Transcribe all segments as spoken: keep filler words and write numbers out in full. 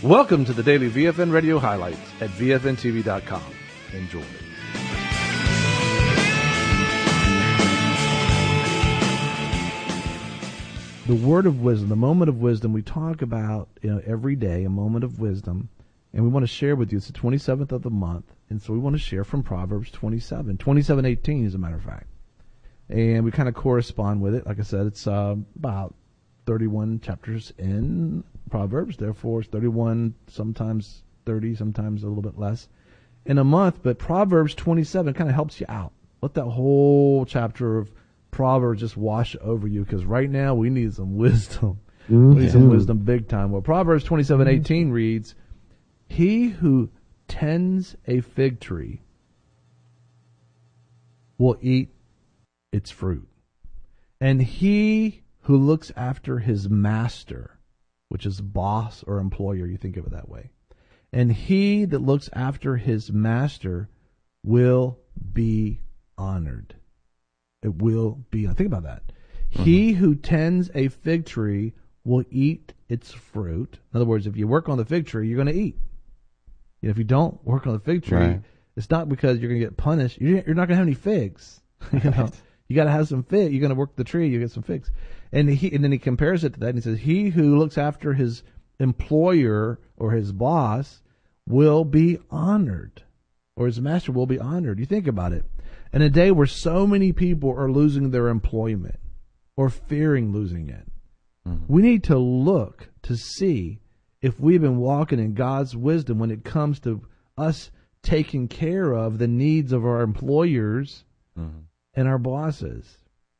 Welcome to the daily V F N Radio highlights at V F N T V dot com. Enjoy. The word of wisdom, the moment of wisdom, we talk about, you know, every day, a moment of wisdom, and we want to share with you. It's the twenty-seventh of the month, and so we want to share from Proverbs twenty-seven, twenty-seven eighteen, as a matter of fact. And we kind of correspond with it. Like I said, it's uh, about thirty-one chapters in Proverbs, therefore it's thirty-one, sometimes thirty, sometimes a little bit less in a month. But Proverbs twenty-seven kind of helps you out. Let that whole chapter of Proverbs just wash over you, because right now we need some wisdom. Mm-hmm. We need some wisdom big time. Well, Proverbs twenty-seven eighteen mm-hmm. reads, "He who tends a fig tree will eat its fruit, and he who looks after his master," which is boss or employer, you think of it that way, "and he that looks after his master will be honored." It will be. Think about that. Mm-hmm. He who tends a fig tree will eat its fruit. In other words, if you work on the fig tree, you're going to eat. You know, if you don't work on the fig tree, right. It's not because you're going to get punished. You're not going to have any figs. You know, you got to have some fig. You're going to work the tree, you get some figs. And he, and then he compares it to that, and he says, "He who looks after his employer or his boss will be honored," or his master will be honored. You think about it. In a day where so many people are losing their employment or fearing losing it, mm-hmm. we need to look to see if we've been walking in God's wisdom when it comes to us taking care of the needs of our employers mm-hmm. and our bosses.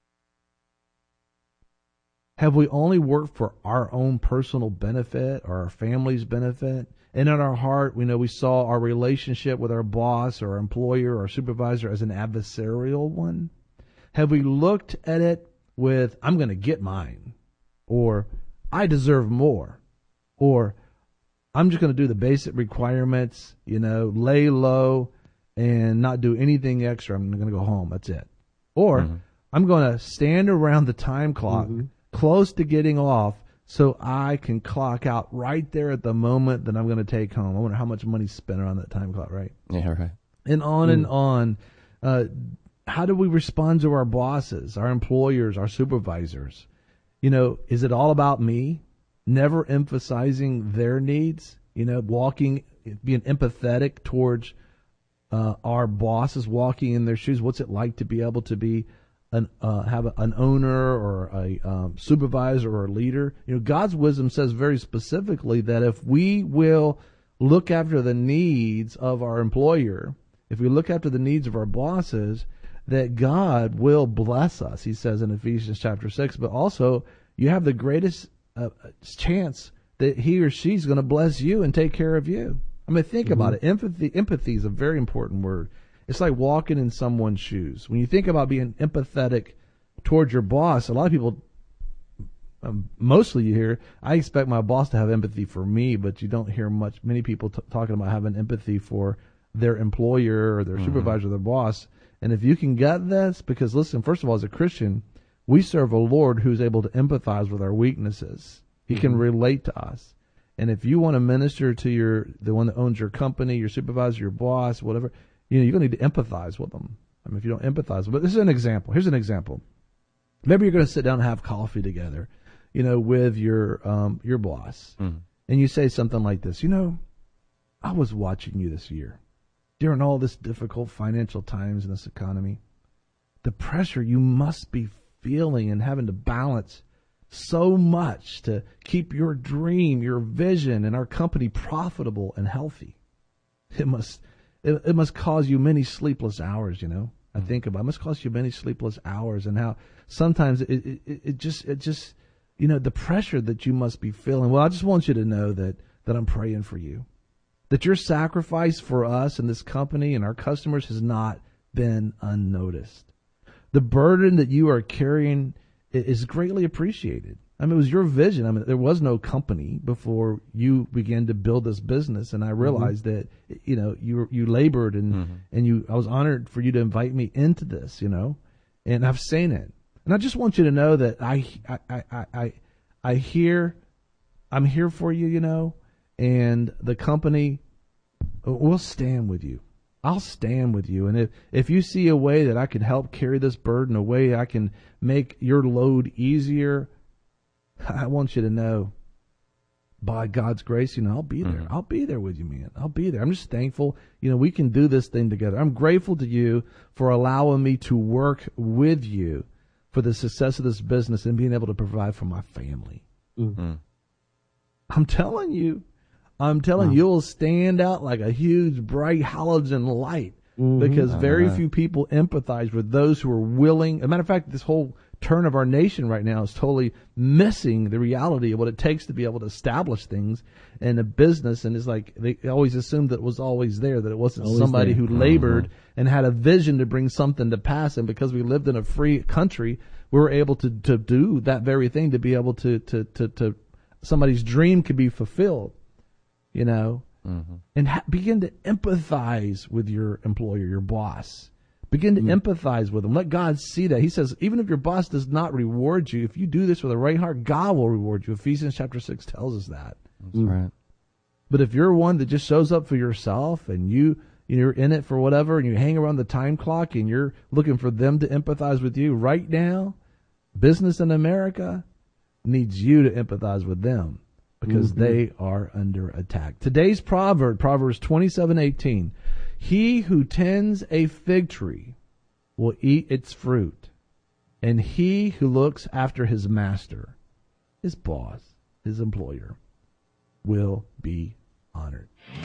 Have we only worked for our own personal benefit or our family's benefit? And in our heart, we know we saw our relationship with our boss or our employer or our supervisor as an adversarial one. Have we looked at it with, "I'm going to get mine," or "I deserve more," or "I'm just going to do the basic requirements, you know, lay low and not do anything extra. I'm going to go home. That's it." Or mm-hmm. "I'm going to stand around the time clock mm-hmm. close to getting off so I can clock out right there at the moment that I'm going to take home. I wonder how much money's spent on that time clock, right?" Yeah, right. And on mm. and on. Uh, how do we respond to our bosses, our employers, our supervisors? You know, is it all about me? Never emphasizing their needs? You know, walking, being empathetic towards uh, our bosses, walking in their shoes. What's it like to be able to be An, uh, have a, an owner or a um, supervisor or a leader? You know, God's wisdom says very specifically that if we will look after the needs of our employer, if we look after the needs of our bosses, that God will bless us, he says in Ephesians chapter six. But also, you have the greatest uh, chance that he or she's going to bless you and take care of you. I mean, think mm-hmm. about it. Empathy, empathy is a very important word. It's like walking in someone's shoes. When you think about being empathetic towards your boss, a lot of people, um, mostly you hear, "I expect my boss to have empathy for me," but you don't hear much, many people t- talking about having empathy for their employer or their mm-hmm. supervisor or their boss. And if you can get this, because listen, first of all, as a Christian, we serve a Lord who's able to empathize with our weaknesses. He mm-hmm. can relate to us. And if you want to minister to your the one that owns your company, your supervisor, your boss, whatever, you know, you're going to need to empathize with them. I mean, if you don't empathize, but this is an example. Here's an example. Maybe you're going to sit down and have coffee together, you know, with your um, your boss, mm. and you say something like this: "You know, I was watching you this year during all this difficult financial times in this economy. The pressure you must be feeling and having to balance so much to keep your dream, your vision, and our company profitable and healthy. It must." It, it must cause you many sleepless hours, you know. I mm-hmm. think about it. It must cost you many sleepless hours, and how sometimes it, it, it just, it just, you know, the pressure that you must be feeling. Well, I just want you to know that, that I'm praying for you, that your sacrifice for us and this company and our customers has not been unnoticed. The burden that you are carrying is greatly appreciated. I mean, it was your vision. I mean, there was no company before you began to build this business, and I realized mm-hmm. that, you know, you you labored and mm-hmm. and you. I was honored for you to invite me into this, you know, and I've seen it. And I just want you to know that I I I I, I hear, I'm here for you, you know, and the company will stand with you. I'll stand with you. And if, if you see a way that I can help carry this burden, a way I can make your load easier, I want you to know, by God's grace, you know, I'll be there. Mm-hmm. I'll be there with you, man. I'll be there. I'm just thankful, you know, we can do this thing together. I'm grateful to you for allowing me to work with you for the success of this business and being able to provide for my family. Mm-hmm. I'm telling you, I'm telling wow. you, you'll stand out like a huge, bright halogen light mm-hmm. because very uh-huh. few people empathize with those who are willing. As a matter of fact, this whole turn of our nation right now is totally missing the reality of what it takes to be able to establish things in a business. And it's like they always assumed that it was always there, that it wasn't always somebody there. who labored uh-huh. and had a vision to bring something to pass. And because we lived in a free country, we were able to, to do that very thing, to be able to, to, to, to somebody's dream could be fulfilled, you know, mm-hmm. and ha- begin to empathize with your employer, your boss. Begin to mm. empathize with them. Let God see that. He says, even if your boss does not reward you, if you do this with a right heart, God will reward you. Ephesians chapter six tells us that. That's mm. right. But if you're one that just shows up for yourself and you, you're in it for whatever and you hang around the time clock and you're looking for them to empathize with you right now, business in America needs you to empathize with them because mm-hmm. they are under attack. Today's proverb, Proverbs twenty-seven eighteen. He who tends a fig tree will eat its fruit, and he who looks after his master, his boss, his employer, will be honored.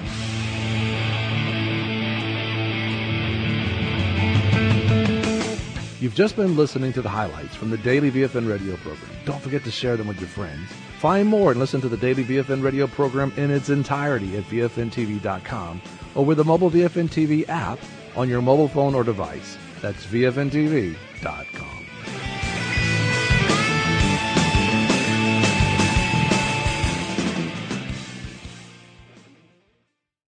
You've just been listening to the highlights from the Daily V F N radio program. Don't forget to share them with your friends. Find more and listen to the Daily V F N radio program in its entirety at V F N T V dot com or with the mobile V F N T V app on your mobile phone or device. That's V F N T V dot com.